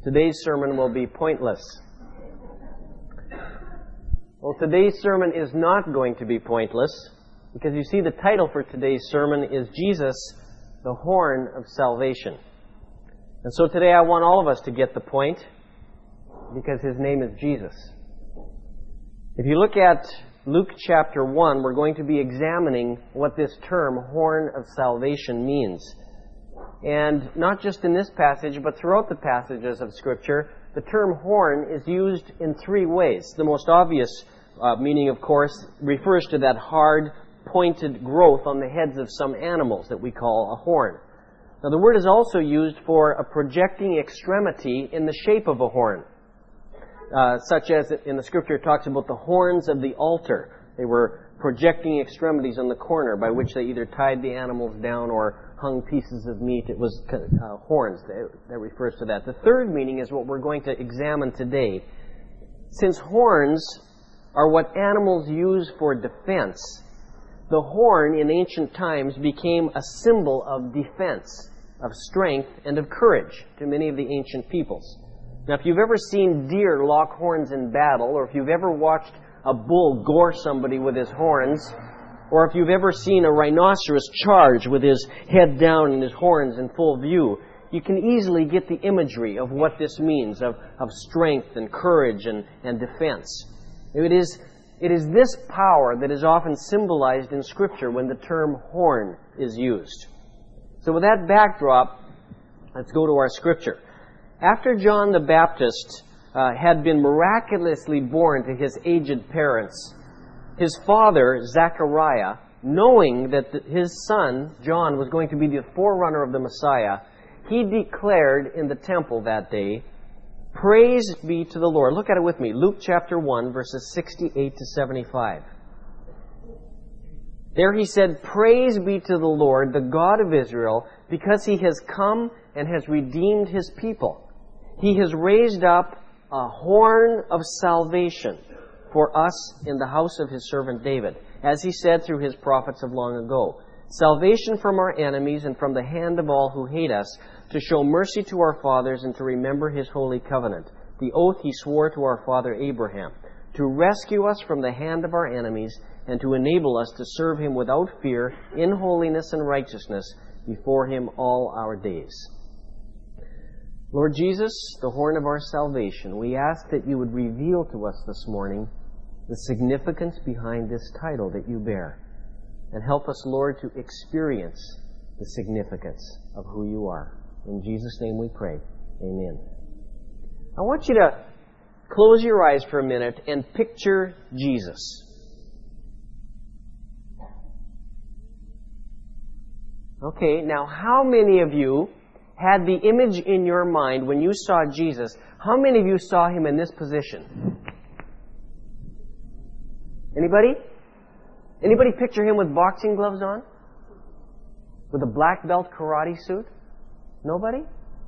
Today's sermon will be pointless. Well, today's sermon is not going to be pointless, because you see the title for today's sermon is Jesus, the Horn of Salvation. And so today I want all of us to get the point, because His name is Jesus. If you look at Luke chapter 1, we're going to be examining what this term, Horn of Salvation, means. And not just in this passage, but throughout the passages of Scripture, the term horn is used in three ways. The most obvious meaning, of course, refers to that hard, pointed growth on the heads of some animals that we call a horn. Now, the word is also used for a projecting extremity in the shape of a horn, such as in the Scripture it talks about the horns of the altar. They were projecting extremities on the corner by which they either tied the animals down or hung pieces of meat. It was horns that refers to that. The third meaning is what we're going to examine today. Since horns are what animals use for defense, the horn in ancient times became a symbol of defense, of strength, and of courage to many of the ancient peoples. Now, if you've ever seen deer lock horns in battle, or if you've ever watched a bull gore somebody with his horns, or if you've ever seen a rhinoceros charge with his head down and his horns in full view, you can easily get the imagery of what this means, of strength and courage and defense. It is this power that is often symbolized in Scripture when the term horn is used. So with that backdrop, let's go to our Scripture. After John the Baptist had been miraculously born to his aged parents, his father, Zechariah, knowing that his son, John, was going to be the forerunner of the Messiah, he declared in the temple that day, "Praise be to the Lord." Look at it with me. Luke chapter 1, verses 68 to 75. There he said, "Praise be to the Lord, the God of Israel, because He has come and has redeemed His people. He has raised up a horn of salvation for us in the house of His servant David, as He said through His prophets of long ago. Salvation from our enemies and from the hand of all who hate us, to show mercy to our fathers and to remember His holy covenant, the oath He swore to our father Abraham, to rescue us from the hand of our enemies and to enable us to serve Him without fear, in holiness and righteousness, before Him all our days." Lord Jesus, the horn of our salvation, we ask that You would reveal to us this morning the significance behind this title that You bear. And help us, Lord, to experience the significance of who You are. In Jesus' name we pray. Amen. I want you to close your eyes for a minute and picture Jesus. Okay, now how many of you had the image in your mind when you saw Jesus? How many of you saw Him in this position? Anybody? Anybody picture Him with boxing gloves on? With a black belt karate suit? Nobody?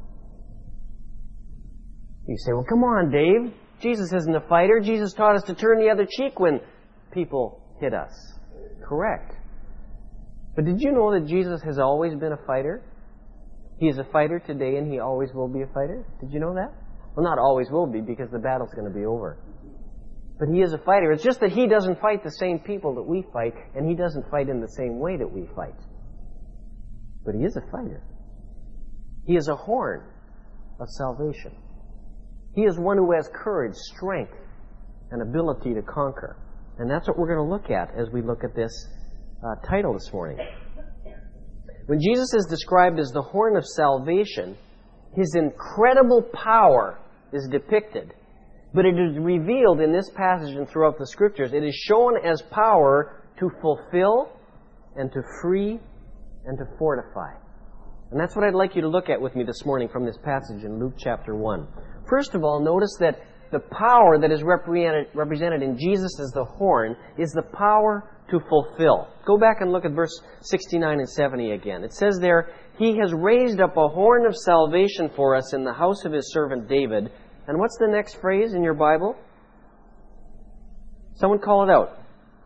You say, "Well, come on, Dave. Jesus isn't a fighter. Jesus taught us to turn the other cheek when people hit us." Correct. But did you know that Jesus has always been a fighter? He is a fighter today and He always will be a fighter. Did you know that? Well, not always will be, because the battle's going to be over. But He is a fighter. It's just that He doesn't fight the same people that we fight, and He doesn't fight in the same way that we fight. But He is a fighter. He is a horn of salvation. He is one who has courage, strength, and ability to conquer. And that's what we're going to look at as we look at this title this morning. When Jesus is described as the horn of salvation, His incredible power is depicted. But it is revealed in this passage and throughout the Scriptures. It is shown as power to fulfill and to free and to fortify. And that's what I'd like you to look at with me this morning from this passage in Luke chapter 1. First of all, notice that the power that is represented in Jesus as the horn is the power to fulfill. Go back and look at verse 69 and 70 again. It says there, "He has raised up a horn of salvation for us in the house of His servant David." And what's the next phrase in your Bible? Someone call it out.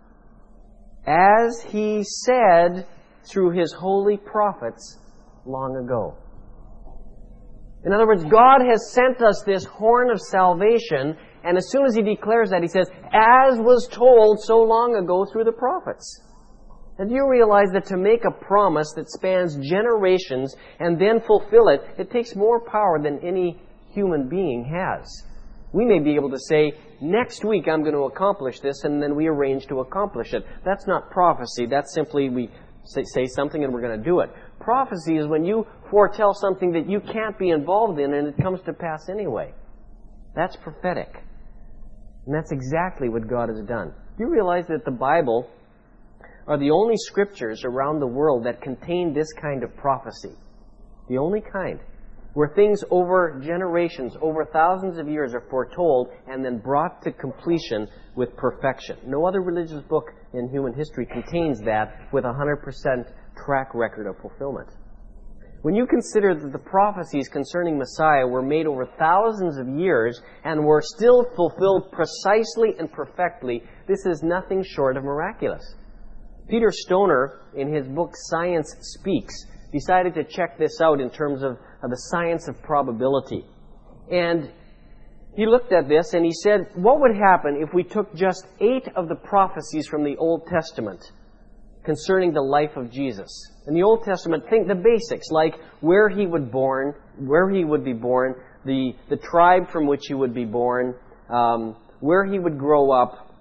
"As He said through His holy prophets long ago." In other words, God has sent us this horn of salvation, and as soon as He declares that, He says, as was told so long ago through the prophets. And you realize that to make a promise that spans generations and then fulfill it, it takes more power than any human being has. We may be able to say, next week I'm going to accomplish this, and then we arrange to accomplish it. That's not prophecy. That's simply we say something and we're going to do it. Prophecy is when you foretell something that you can't be involved in and it comes to pass anyway. That's prophetic. And that's exactly what God has done. Do you realize that the Bible are the only scriptures around the world that contain this kind of prophecy? The only kind. Where things over generations, over thousands of years are foretold and then brought to completion with perfection. No other religious book in human history contains that with 100% track record of fulfillment. When you consider that the prophecies concerning Messiah were made over thousands of years and were still fulfilled precisely and perfectly, this is nothing short of miraculous. Peter Stoner, in his book Science Speaks, decided to check this out in terms of the science of probability. And he looked at this and he said, what would happen if we took just 8 of the prophecies from the Old Testament concerning the life of Jesus? In the Old Testament, think the basics, like where He would be born, the tribe from which He would be born, where He would grow up,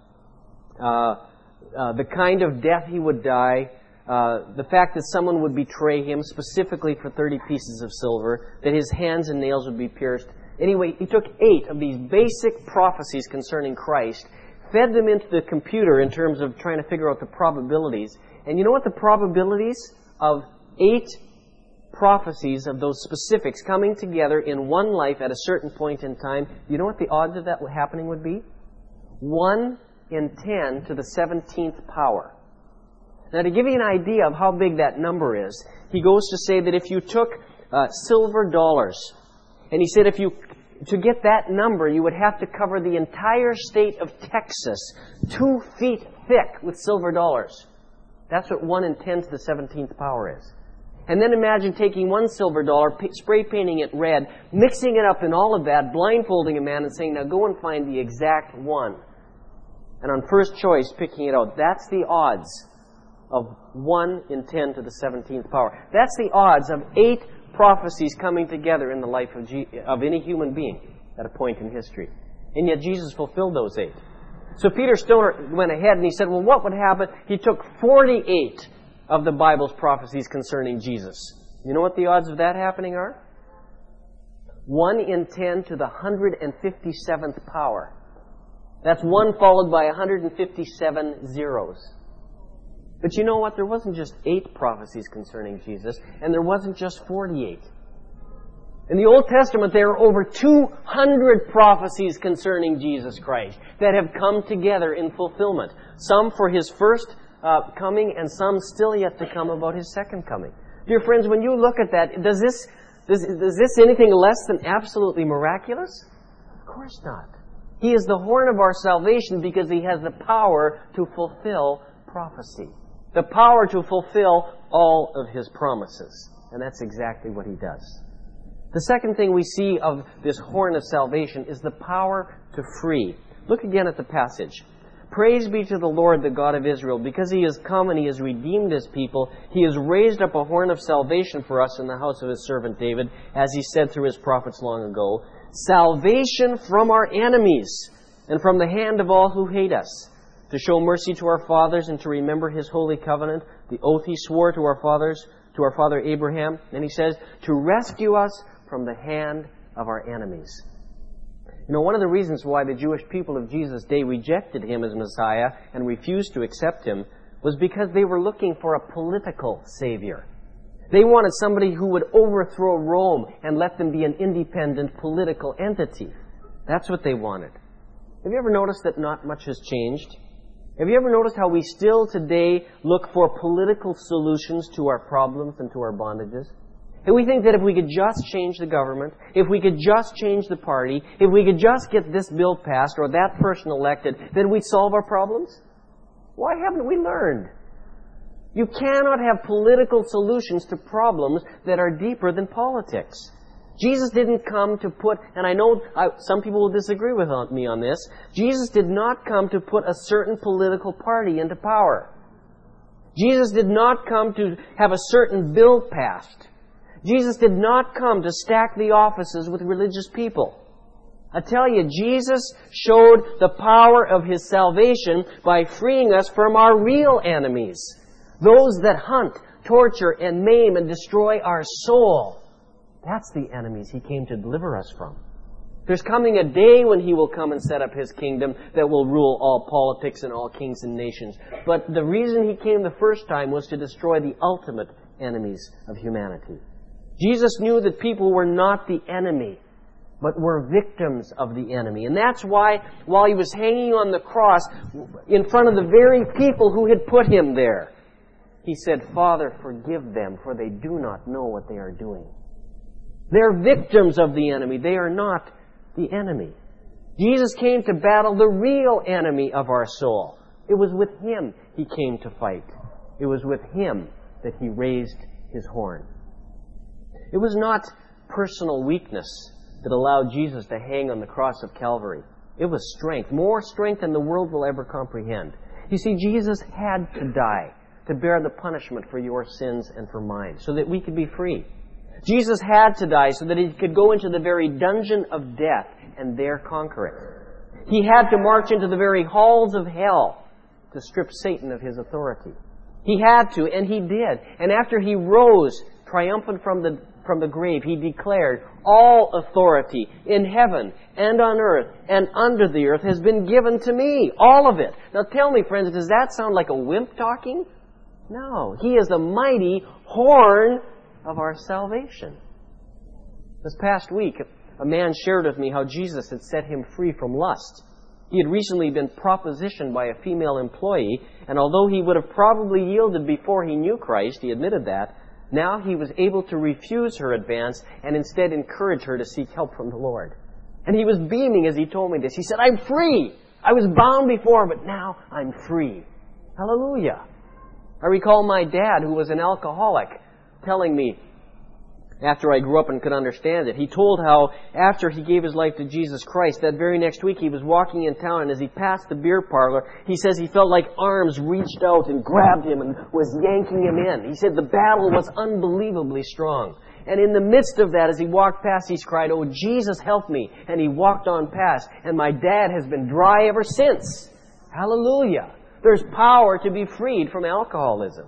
the kind of death He would die, the fact that someone would betray Him, specifically for 30 pieces of silver, that His hands and nails would be pierced. Anyway, he took 8 of these basic prophecies concerning Christ, fed them into the computer in terms of trying to figure out the probabilities. And you know what the probabilities of 8 prophecies of those specifics coming together in one life at a certain point in time, you know what the odds of that happening would be? 1 in 10 to the 17th power. Now, to give you an idea of how big that number is, he goes to say that if you took silver dollars, and he said to get that number, you would have to cover the entire state of Texas 2 feet thick with silver dollars. That's what 1 in 10 to the 17th power is. And then imagine taking one silver dollar, spray painting it red, mixing it up in all of that, blindfolding a man and saying, now go and find the exact one. And on first choice, picking it out. That's the odds of 1 in 10 to the 17th power. That's the odds of 8 prophecies coming together in the life of any human being at a point in history. And yet Jesus fulfilled those 8. So Peter Stoner went ahead and he said, well, what would happen? He took 48 of the Bible's prophecies concerning Jesus. You know what the odds of that happening are? 1 in 10 to the 157th power. That's 1 followed by 157 zeros. But you know what? There wasn't just 8 prophecies concerning Jesus, and there wasn't just 48. In the Old Testament, there are over 200 prophecies concerning Jesus Christ that have come together in fulfillment. Some for His first coming, and some still yet to come about His second coming. Dear friends, when you look at that, does this anything less than absolutely miraculous? Of course not. He is the horn of our salvation because He has the power to fulfill prophecy. The power to fulfill all of His promises. And that's exactly what He does. The second thing we see of this horn of salvation is the power to free. Look again at the passage. Praise be to the Lord, the God of Israel, because He has come and He has redeemed His people. He has raised up a horn of salvation for us in the house of His servant David, as He said through His prophets long ago. Salvation from our enemies and from the hand of all who hate us, to show mercy to our fathers and to remember His holy covenant, the oath He swore to our fathers, to our father Abraham. And He says, to rescue us from the hand of our enemies. You know, one of the reasons why the Jewish people of Jesus' day rejected Him as Messiah and refused to accept Him was because they were looking for a political Savior. They wanted somebody who would overthrow Rome and let them be an independent political entity. That's what they wanted. Have you ever noticed that not much has changed? Have you ever noticed how we still today look for political solutions to our problems and to our bondages? And we think that if we could just change the government, if we could just change the party, if we could just get this bill passed or that person elected, then we'd solve our problems? Why haven't we learned? You cannot have political solutions to problems that are deeper than politics. Jesus didn't come to put, and I know some people will disagree with me on this, Jesus did not come to put a certain political party into power. Jesus did not come to have a certain bill passed. Jesus did not come to stack the offices with religious people. I tell you, Jesus showed the power of His salvation by freeing us from our real enemies. Those that hunt, torture, and maim and destroy our soul. That's the enemies He came to deliver us from. There's coming a day when He will come and set up His kingdom that will rule all politics and all kings and nations. But the reason He came the first time was to destroy the ultimate enemies of humanity. Jesus knew that people were not the enemy, but were victims of the enemy. And that's why, while He was hanging on the cross, in front of the very people who had put Him there, He said, "Father, forgive them, for they do not know what they are doing." They're victims of the enemy. They are not the enemy. Jesus came to battle the real enemy of our soul. It was with Him He came to fight. It was with Him that He raised His horn. It was not personal weakness that allowed Jesus to hang on the cross of Calvary. It was strength, more strength than the world will ever comprehend. You see, Jesus had to die to bear the punishment for your sins and for mine, so that we could be free. Jesus had to die so that He could go into the very dungeon of death and there conquer it. He had to march into the very halls of hell to strip Satan of his authority. He had to, and He did. And after He rose triumphant from the grave, He declared, "All authority in heaven and on earth and under the earth has been given to me." All of it. Now tell me, friends, does that sound like a wimp talking? No. He is the mighty horn of our salvation. This past week, a man shared with me how Jesus had set him free from lust. He had recently been propositioned by a female employee, and although he would have probably yielded before he knew Christ, he admitted that, now he was able to refuse her advance and instead encourage her to seek help from the Lord. And he was beaming as he told me this. He said, "I'm free! I was bound before, but now I'm free." Hallelujah! I recall my dad, who was an alcoholic, telling me, after I grew up and could understand it, he told how after he gave his life to Jesus Christ, that very next week he was walking in town, and as he passed the beer parlor, he says he felt like arms reached out and grabbed him and was yanking him in. He said the battle was unbelievably strong. And in the midst of that, as he walked past, he cried, "Oh, Jesus, help me." And he walked on past, and my dad has been dry ever since. Hallelujah! There's power to be freed from alcoholism.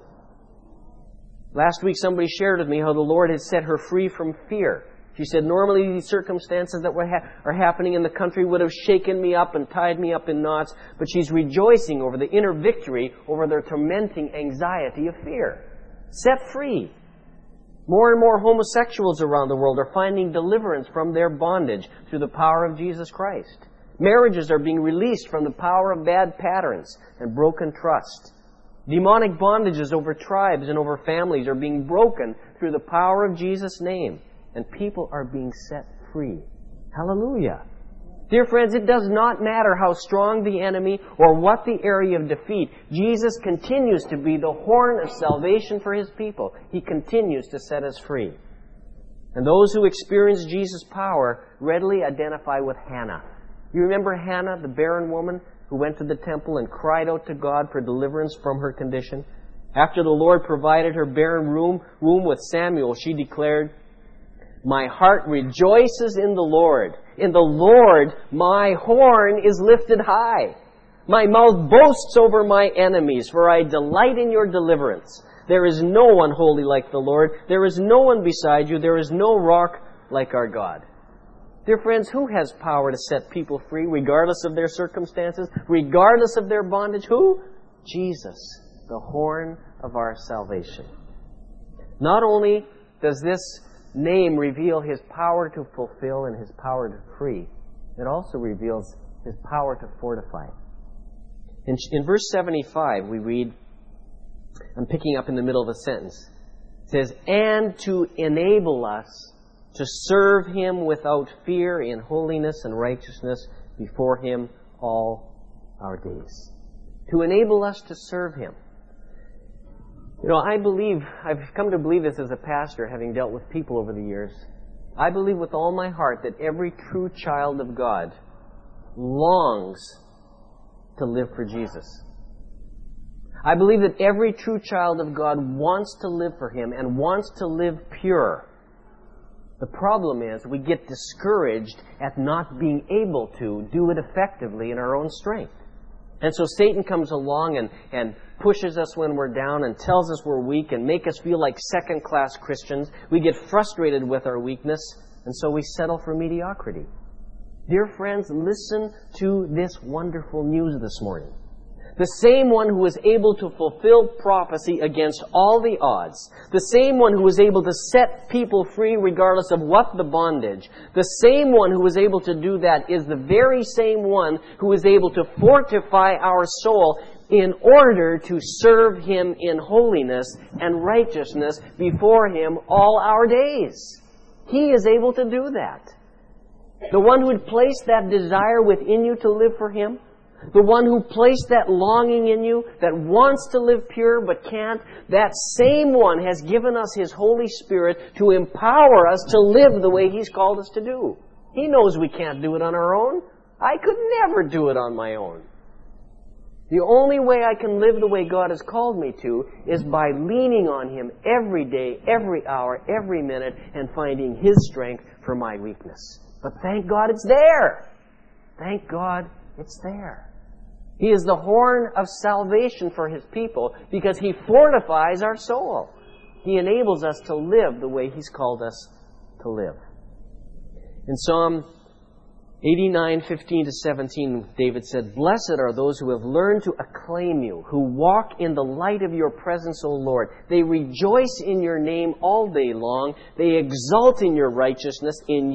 Last week somebody shared with me how the Lord had set her free from fear. She said, "Normally these circumstances that are happening in the country would have shaken me up and tied me up in knots," but she's rejoicing over the inner victory over their tormenting anxiety of fear. Set free. More and more homosexuals around the world are finding deliverance from their bondage through the power of Jesus Christ. Marriages are being released from the power of bad patterns and broken trust. Demonic bondages over tribes and over families are being broken through the power of Jesus' name. And people are being set free. Hallelujah. Dear friends, it does not matter how strong the enemy or what the area of defeat. Jesus continues to be the horn of salvation for His people. He continues to set us free. And those who experience Jesus' power readily identify with Hannah. You remember Hannah, the barren woman, who went to the temple and cried out to God for deliverance from her condition? After the Lord provided her barren womb with Samuel, she declared, "My heart rejoices in the Lord. In the Lord my horn is lifted high. My mouth boasts over my enemies, for I delight in your deliverance. There is no one holy like the Lord. There is no one beside you. There is no rock like our God." Dear friends, who has power to set people free regardless of their circumstances, regardless of their bondage? Who? Jesus, the horn of our salvation. Not only does this name reveal His power to fulfill and His power to free, it also reveals His power to fortify. In verse 75, we read, I'm picking up in the middle of the sentence, it says, "And to enable us to serve Him without fear in holiness and righteousness before Him all our days." To enable us to serve Him. You know, I've come to believe this as a pastor, having dealt with people over the years. I believe with all my heart that every true child of God longs to live for Jesus. I believe that every true child of God wants to live for Him and wants to live pure. The problem is we get discouraged at not being able to do it effectively in our own strength. And so Satan comes along and pushes us when we're down and tells us we're weak and make us feel like second-class Christians. We get frustrated with our weakness, and so we settle for mediocrity. Dear friends, listen to this wonderful news this morning. The same one who was able to fulfill prophecy against all the odds, the same one who was able to set people free regardless of what the bondage, the same one who was able to do that is the very same one who is able to fortify our soul in order to serve Him in holiness and righteousness before Him all our days. He is able to do that. The one who had placed that desire within you to live for Him, the one who placed that longing in you that wants to live pure but can't, that same one has given us His Holy Spirit to empower us to live the way He's called us to do. He knows we can't do it on our own. I could never do it on my own. The only way I can live the way God has called me to is by leaning on Him every day, every hour, every minute, and finding His strength for my weakness. But thank God it's there. Thank God it's there. He is the horn of salvation for His people because He fortifies our soul. He enables us to live the way He's called us to live. In Psalm 89:15-17, David said, "Blessed are those who have learned to acclaim You, who walk in the light of Your presence, O Lord. They rejoice in Your name all day long. They exult in Your righteousness,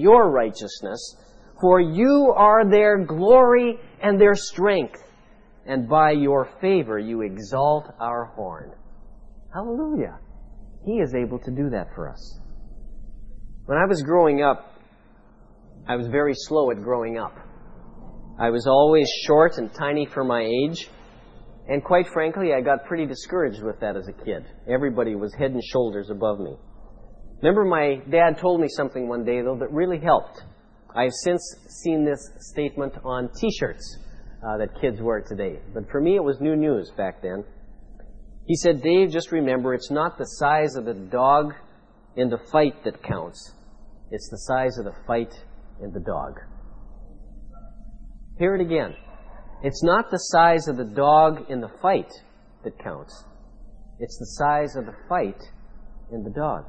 For You are their glory and their strength. And by Your favor You exalt our horn." Hallelujah. He is able to do that for us. When I was growing up, I was very slow at growing up. I was always short and tiny for my age. And quite frankly, I got pretty discouraged with that as a kid. Everybody was head and shoulders above me. Remember, my dad told me something one day, though, that really helped. I've since seen this statement on T-shirts that kids wear today. But for me, it was new news back then. He said, "Dave, just remember, it's not the size of the dog in the fight that counts. It's the size of the fight in the dog." Hear it again. It's not the size of the dog in the fight that counts. It's the size of the fight in the dog.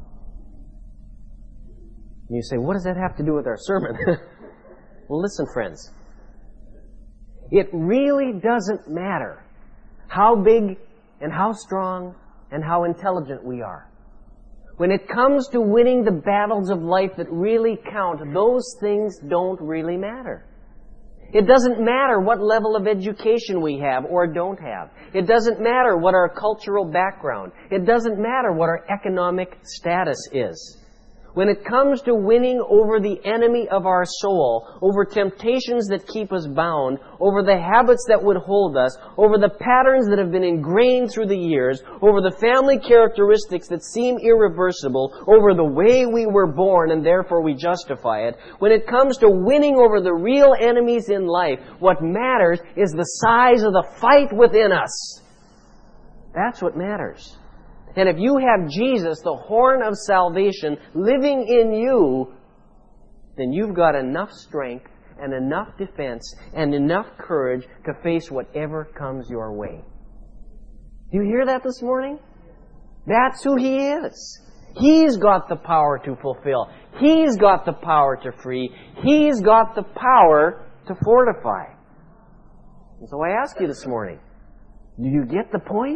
And you say, what does that have to do with our sermon? Well, listen, friends. It really doesn't matter how big and how strong and how intelligent we are. When it comes to winning the battles of life that really count, those things don't really matter. It doesn't matter what level of education we have or don't have. It doesn't matter what our cultural background. It doesn't matter what our economic status is. When it comes to winning over the enemy of our soul, over temptations that keep us bound, over the habits that would hold us, over the patterns that have been ingrained through the years, over the family characteristics that seem irreversible, over the way we were born and therefore we justify it, when it comes to winning over the real enemies in life, what matters is the size of the fight within us. That's what matters. And if you have Jesus, the horn of salvation, living in you, then you've got enough strength and enough defense and enough courage to face whatever comes your way. Do you hear that this morning? That's who He is. He's got the power to fulfill. He's got the power to free. He's got the power to fortify. And so I ask you this morning, do you get the point?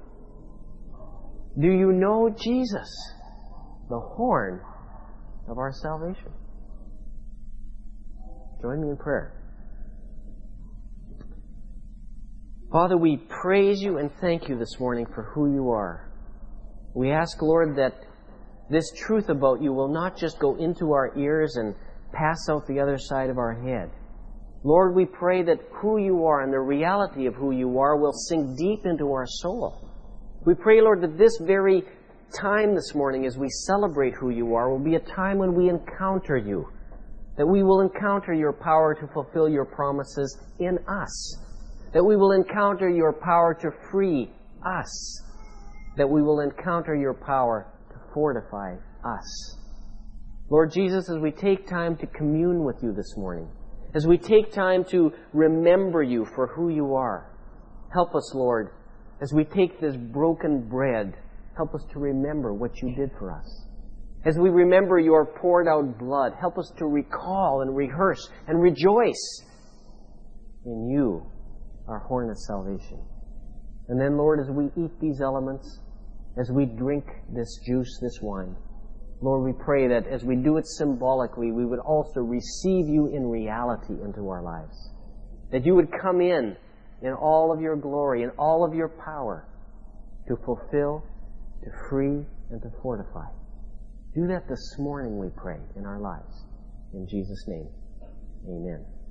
Do you know Jesus, the horn of our salvation? Join me in prayer. Father, we praise You and thank You this morning for who You are. We ask, Lord, that this truth about You will not just go into our ears and pass out the other side of our head. Lord, we pray that who You are and the reality of who You are will sink deep into our soul. We pray, Lord, that this very time this morning as we celebrate who you are will be a time when we encounter you. That we will encounter your power to fulfill your promises in us. That we will encounter your power to free us. That we will encounter your power to fortify us. Lord Jesus, as we take time to commune with you this morning, as we take time to remember you for who you are, help us, Lord, as we take this broken bread, help us to remember what you did for us. As we remember your poured out blood, help us to recall and rehearse and rejoice in you, our horn of salvation. And then, Lord, as we eat these elements, as we drink this juice, this wine, Lord, we pray that as we do it symbolically, we would also receive you in reality into our lives. That you would come in all of your glory, in all of your power, to fulfill, to free, and to fortify. Do that this morning, we pray, in our lives. In Jesus' name, amen.